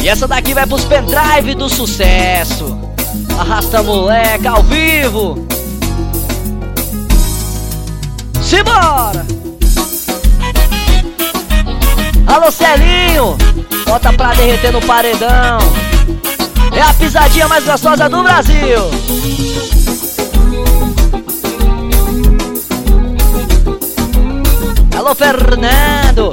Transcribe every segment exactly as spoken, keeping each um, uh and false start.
E essa daqui vai pros pendrive do sucesso. Arrasta moleque ao vivo. Simbora! Alô Celinho, bota pra derreter no paredão. É a pisadinha mais gostosa do Brasil. Alô Fernando,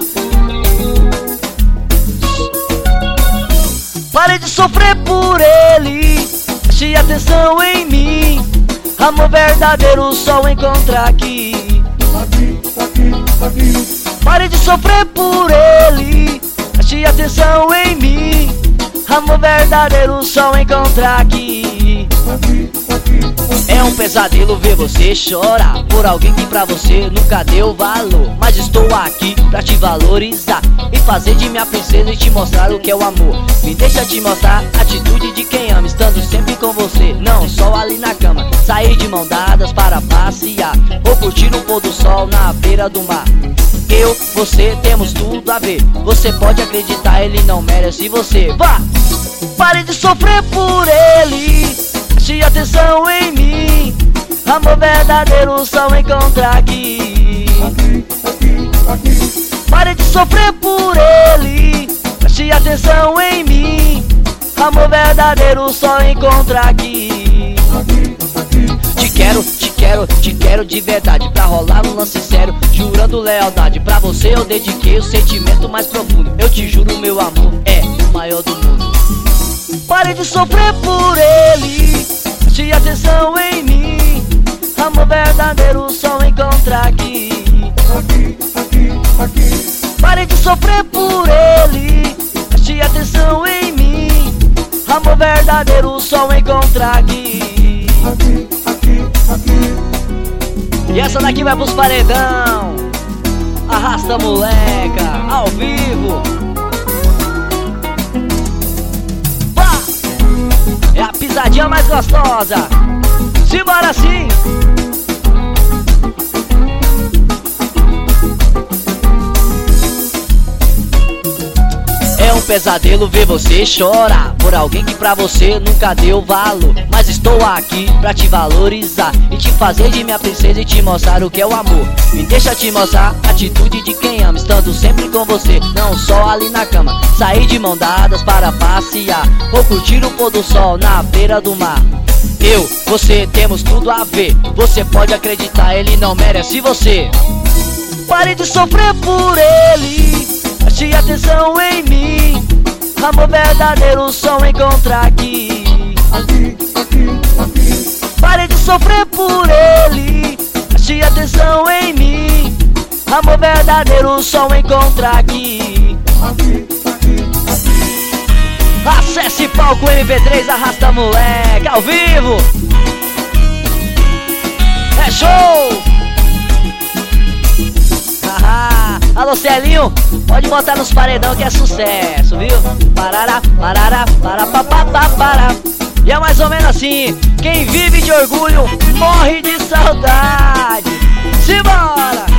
pare de sofrer por ele, preste atenção em mim. Amor verdadeiro só encontra aqui. Aqui, aqui, aqui. Pare de sofrer por ele, preste atenção em mim. Amor verdadeiro só encontra aqui. Aqui, aqui, aqui. É um pesadelo ver você chorar por alguém que pra você nunca deu valor. Mas estou aqui pra te valorizar e fazer de minha princesa e te mostrar o que é o amor. Me deixa te mostrar a atitude de quem ama, estando sempre com você, não só ali na cama. Sair de mão dadas para passear ou curtir o pôr do sol na beira do mar. Eu, você, temos tudo a ver. Você pode acreditar, ele não merece você. Vá! Pare de sofrer por ele, preste atenção em mim. Amor verdadeiro só encontra aqui. Aqui, aqui, aqui. Pare de sofrer por ele, preste atenção em mim. Amor verdadeiro só encontra aqui. Aqui, aqui. Te quero, te quero, te quero de verdade, pra rolar um lance sério, jurando lealdade. Pra você eu dediquei o sentimento mais profundo. Eu te juro, meu amor é o maior do mundo. Pare de sofrer por ele, preste atenção em mim. Amor verdadeiro só encontra aqui. Aqui, aqui, aqui. Pare de sofrer por ele, preste atenção em mim. Amor verdadeiro só encontra aqui. Aqui, aqui, aqui. E essa daqui vai pros paredão. Arrasta moleca, ao vivo. Pá! É a pisadinha mais gostosa. Simbora sim! É um pesadelo ver você chorar por alguém que pra você nunca deu valor. Mas estou aqui pra te valorizar e te fazer de minha princesa e te mostrar o que é o amor. Me deixa te mostrar a atitude de quem ama, estando sempre com você, não só ali na cama. Sair de mão dadas para passear ou curtir o pôr do sol na beira do mar. Eu, você, temos tudo a ver. Você pode acreditar, ele não merece você. Pare de sofrer por ele, preste atenção em mim. Amor verdadeiro só encontra aqui. Aqui, aqui, aqui. Pare de sofrer por ele, preste atenção em mim. Amor verdadeiro só encontra aqui. Aqui, aqui, aqui. Acesse palco M P três, arrasta moleque, ao vivo. É show! Haha. Alô Celinho, pode botar nos paredão que é sucesso, viu? Parará, parará, para, pa, pa, pa, para. E é mais ou menos assim: quem vive de orgulho morre de saudade. Simbora!